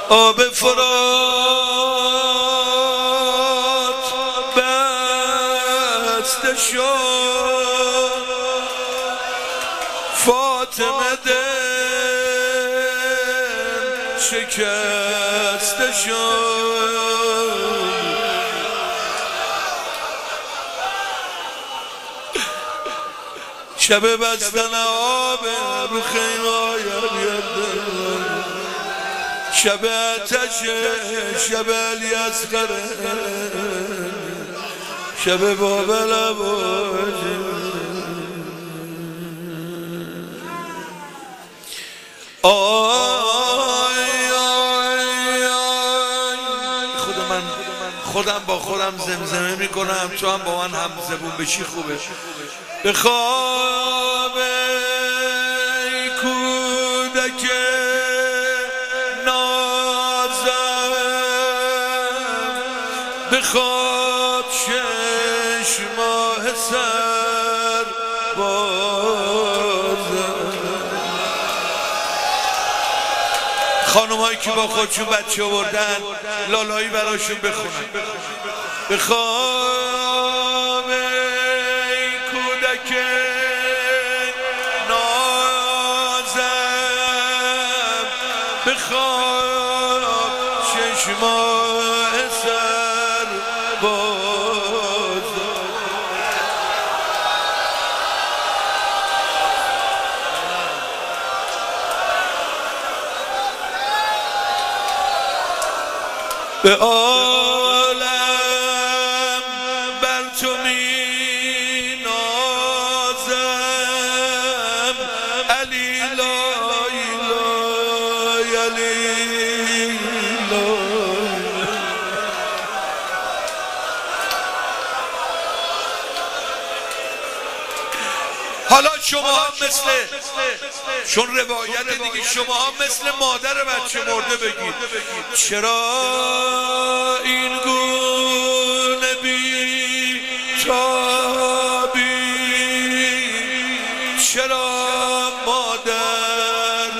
آب فرات بسته شد، فاطمه دل شکسته شد. شب بستن آب رو خیمه‌های یردن، شب آتش، شب علی اصغر، شب بابل عباس. خودم با خودم زمزمه میکنم، تو هم با من هم زبون بشی خوبه. به خواب ای کودک نازم، به خواب 6 ماه سر بازم. خانم‌هایی که با خودشون بچه آوردن لالایی براشون بخونن. به خواب ای کودک نازم، به خواب 6 ماه سر بازم. به عالم بر تو می نازم، علی لای لای علی لای. حالا شما هم چون روایت دیگه، شما هم مثل مادر بچه مرده بگید چرا این گونه بی تابی، چرا مادر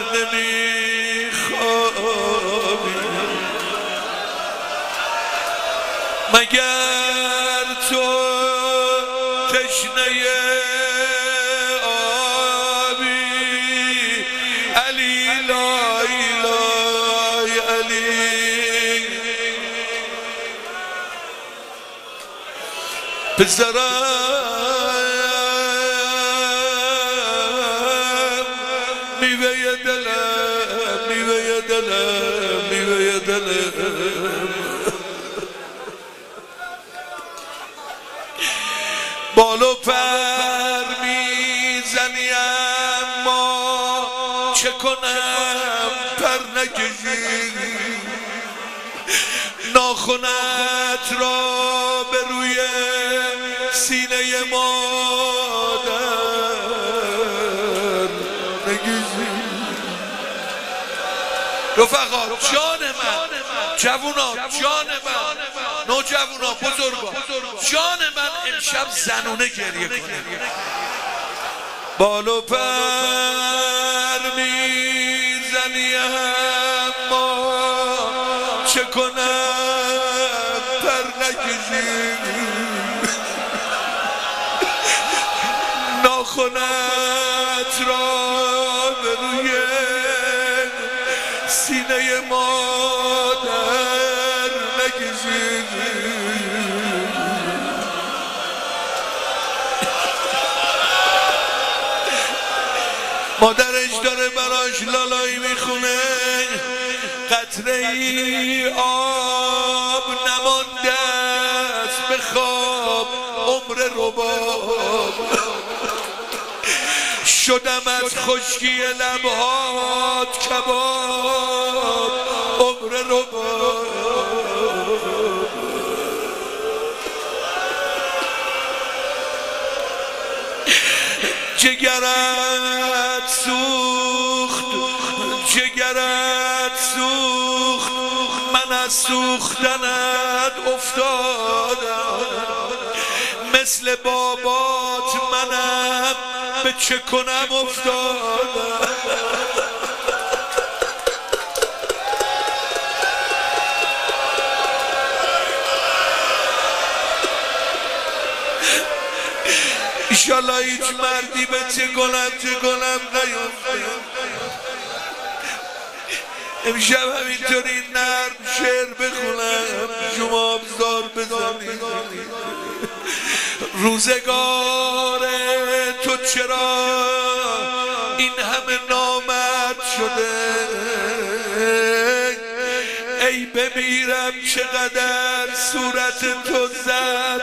نمیخوابی، مگر تو تشنه پسرم میوه دلم، میوه دلم، میوه دلم. بال و پر میزنی اما چه کنم پر نکشی، ناخنت را به روی سینه مادر نگیزی. رفقا جان من، جوونا جان من، نوجوانا بزرگا جان من، امشب زنونه گریه کنه. بال و پر میزنی اما چه کنم پر نکشی، ناخنت را به روی سینه مادر نکشی. مادرش داره براش لالایی میخونه، قطره ای آب نمانده است به خواب عمر رباب، شدم از خشکی لبهات کباب عمر رباب. جگرت سوخت، جگرت سوخت، من از سوختنت افتادم، مثل بابات منم به چه کنم افتادم. انشالله هیچ مردی به چه گلم نیفته. امشب همینطوری نرم شعر بخونم، شما ابزار بزنید. روزگار تو چرا این همه نامرد شده؟ ای بمیرم چقدر صورت تو زرد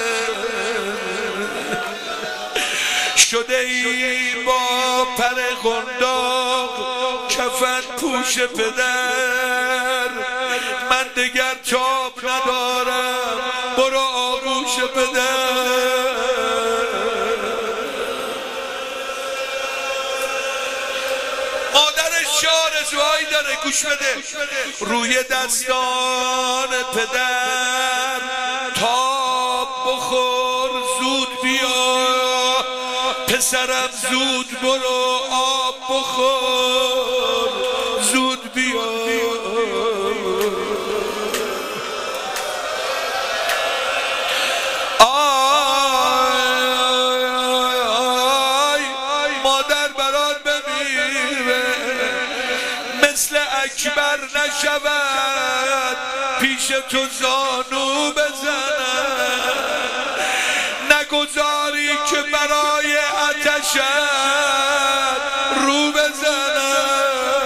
شده ای با پر قنداق کفن پوش پدر. من دگر تاب ندارم، برو آغوش پدر. مادرش آرزوهایی داره، گوش بده. روی دستان پدر تاب بخور، زود بیا پسرم، زود برو آب بخور، زود بیا. مادر برات بمیره، مثل اکبر نشود پیش تو زانو بزنم. نگذاری که برای آتشت رو بزنم.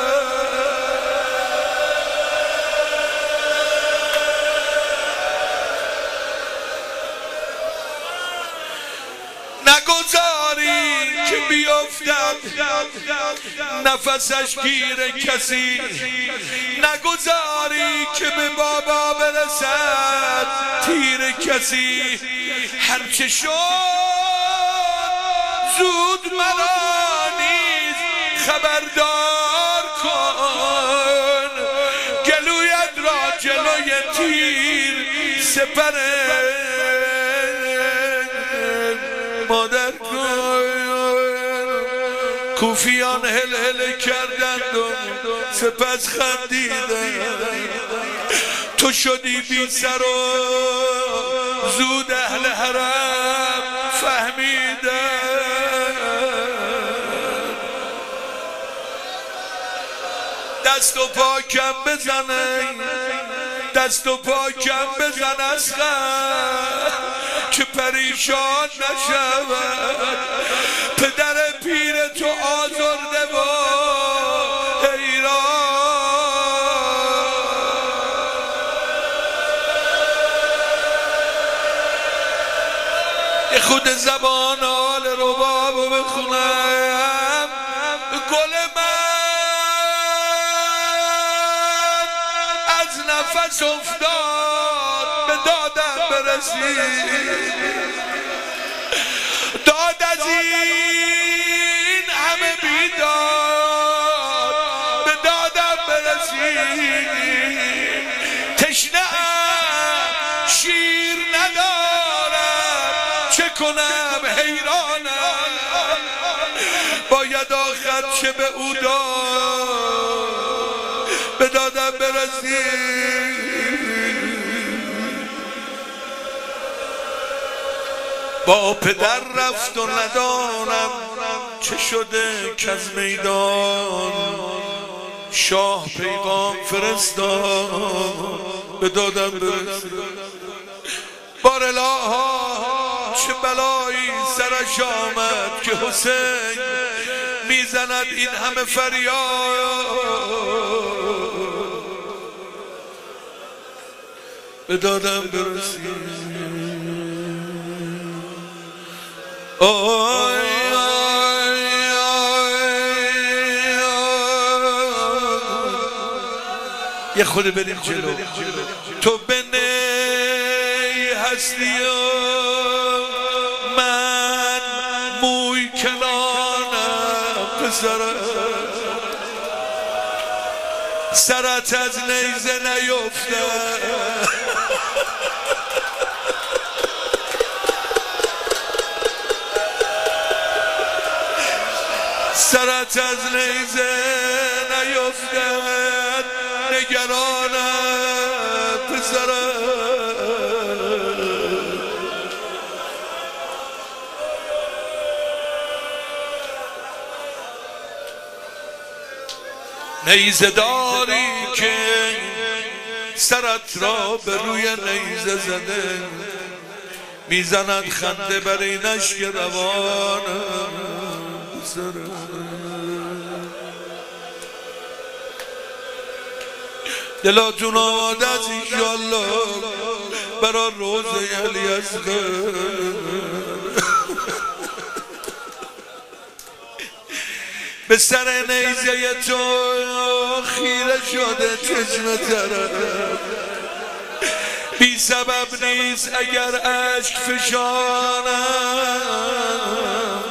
نگذاری که بیفتم نفسش گیر کسی، نگذاری که به بابا برسد تیر کسی. هرچه شد زود مرا نیز خبردار کن، گلویت را جلوی تیر سپر مادر کن. کوفیان هل هل کردند و سپس خندیدند. تو شدی بی سر و زود اهل حرم فهمیدن. دست و پا کم بزنه، دست و پا کم بزن اصغر که پریشان نشود. پدر پیر تو آزرده و حیران. خود زبان حال رباب بخونم. گل من از نفس افتاد، به دادم برسید. داد از این همه بیداد، به دادم برسید. تشنه‌ام شیر ندارم، چه کنم حیرانم. باید آخر چه به او داد، به دادم برسید. با پدر رفت و ندانم چه شده که از میدان شاه پیغام فرستاد، به دادم برسید. بار الها چه بلایی سرش آمد که حسین میزند این همه فریاد، به دادم برسید. یه خود بریم جلو. تو بنی هستی و من موی کنانم پسرم. سرت از نیزه نیفتد، سرت از نیزه نیفتد. نگرانم پسرم. نیزه داری که سرت را به روی نیزه زده، میزند خنده بر این اشک روان دلاتون آماده از انشالله برا روزه علی اصغر. به سر نیزه تو خیره شده چشم طرف، بی سبب نیست اگر اشک فشانم.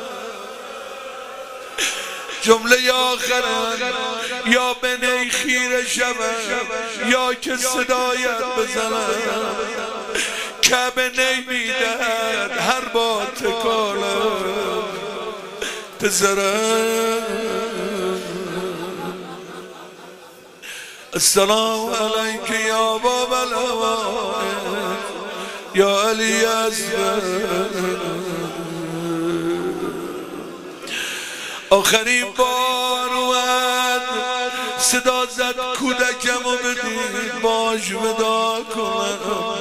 جمله آخرم یا به نی خیره شوم یا که صدایت بزنم، که به نی میدهد هر با تکانم پسرم. السلام علیک یا باب الهوان یا علی اصغر. آخرین بار اومد صدا زد کودکمو بدید باش ودا کنم.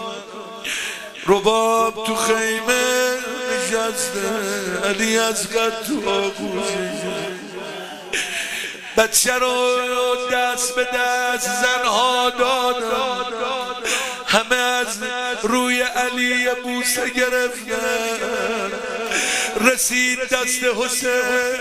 رباب تو خیمه نشسته، علی اصغر تو آغوشش، بچه رو دست به دست زنها دادن، همه از روی علی بوسه گرفتن. رسید دست حسین،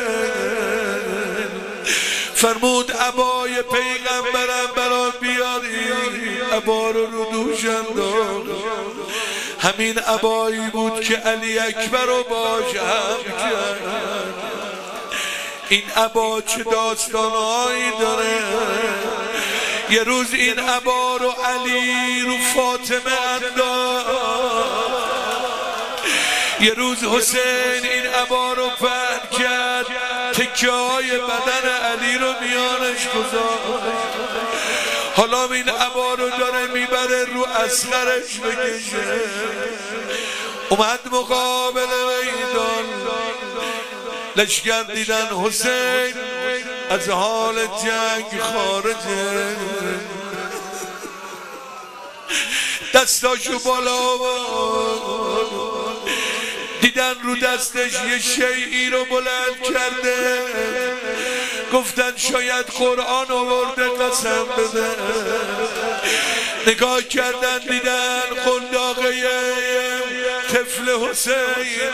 فرمود عبای پیغمبرم برام بیاری. عبا رو دوشم داد، همین عبایی بود که علی اکبر رو باش هم کرد. این عبا چه داستانهایی داره. یه روز این عبا رو علی رو فاطمه انداخت، یه روز حسین این عبا رو پهن کرد، تکه های بدن علی رو میانش گذاشت. حالا این عبا رو داره میبره رو اصغرش بکشه. اومد مقابل میدان، لشکر دیدن حسین از حال جنگ خارجه، دستاشو بالا دیدن رو دستش یه شیئی رو بلند کرده، گفتن شاید قرآن آورده قسم بده. نگاه کردن دیدن قنداقه طفل حسین.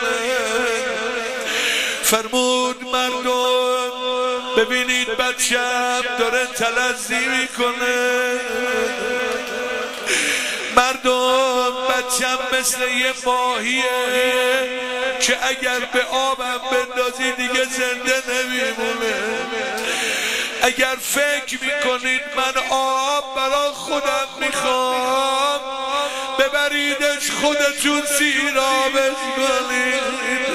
فرمود مردم ببینید بچم داره تلذی میکنه، مردم بچم مثل یه ماهیه که اگر به آبم بندازی دیگه زنده نمیمونه. اگر فکر میکنید من آب برای خودم میخوام، ببریدش خودتون سیرابش کنید.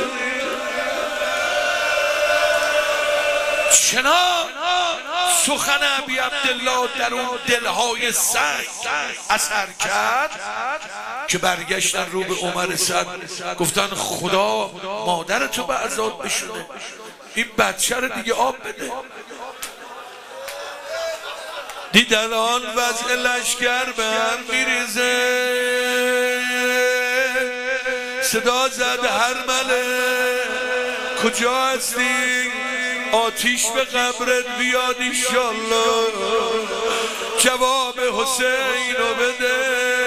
چنان سخن ابی عبدالله در اون دلهای سنگ اثر کرد که برگشتن رو به عمر سعد گفتن خدا مادرتو به عذاب بشونه، این بچه رو دیگه آب بده. دیدن آن وضع لشکر به هم میریزه، صدا زد هرمله کجا هستی؟ آتیش به قبرت بیاد انشالله، جواب حسین رو بده.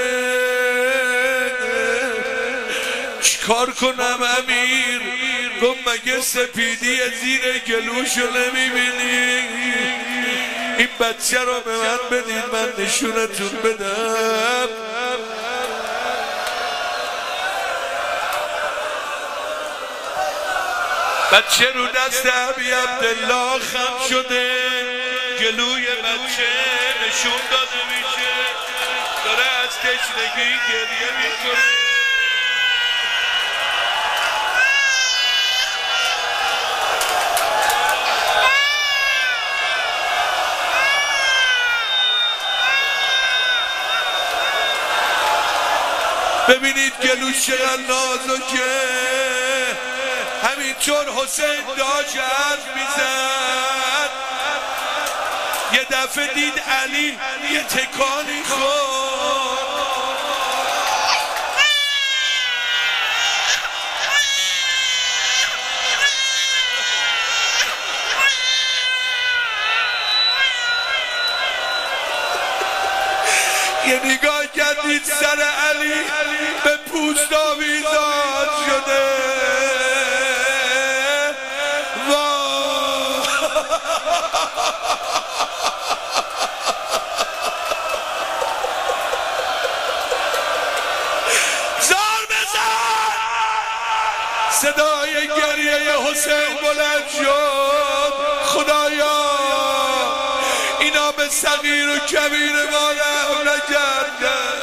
چیکار کنم امیر؟ گفت مگه سپیدی زیر گلوشو نمیبینی؟ این بچه رو به من بدید من نشونتون بدم. بچه رو دست ابی عبدالله خم شده، گلوی بچه نشون داده میشه، داره از تشنگی گریه میکنه. ببینید گلوش چقدر نازکه. همینطور حسین داشت حرف میزد، یه دفعه دید علی یه تکانی خورد. یه نگاه کردید سر علی به پوست آویزان شده. زار بزن. صدای گریه حسین بلند شد. خدایا اینا به صغیر و کبیر ما رحم نکردن.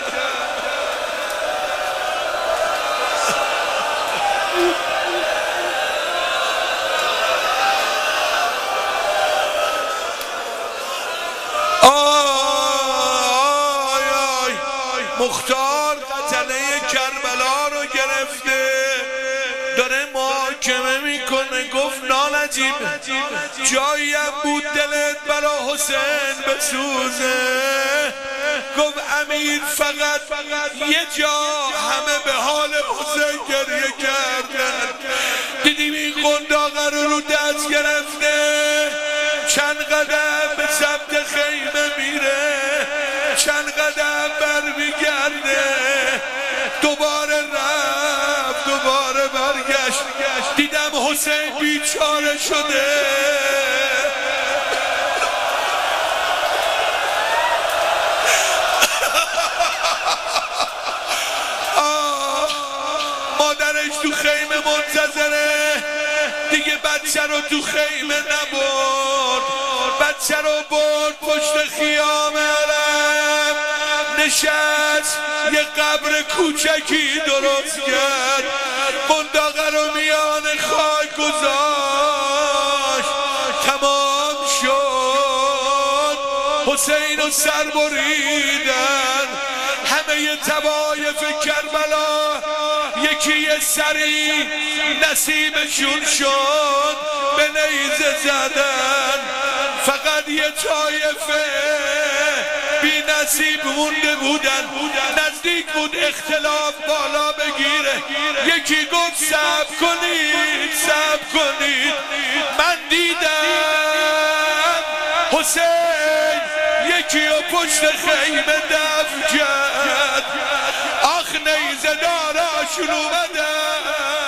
مختار قتله کربلا رو گرفته داره محاکمه میکنه. گفت نالجیب جایی هم بود دلت برا حسین بسوزه. گفت امیر فقط یه جا همه به حال حسین گریه کردن. دیدیم این قنداقه رو دست گرفته چند قدم به سمت خیمه میره چند قدم برمیگرده. دوباره رفت دوباره برگشت. دیدم حسین بیچاره شده. مادرش تو خیمه منتظره دیگه بچه رو تو خیمه نبرد. بچه رو برد پشت خیام علم نشست یه قبر کوچکی درست کرد. قنداقه رو میان خاک گذاشت. تمام شد. حسین رو سر بریدن. همه طوایف کربلا یکی یه سری نصیبشون شد به نیزه زدن. فقط یه طایفه بی نصیب مونده بودن. نزدیک بود اختلاف بالا بگیره. یکی گفت صبر کنید صبر کنید من دیدم حسین یکی رو پشت خیمه دفن کرد. آخ نیزه داراشون اومدن.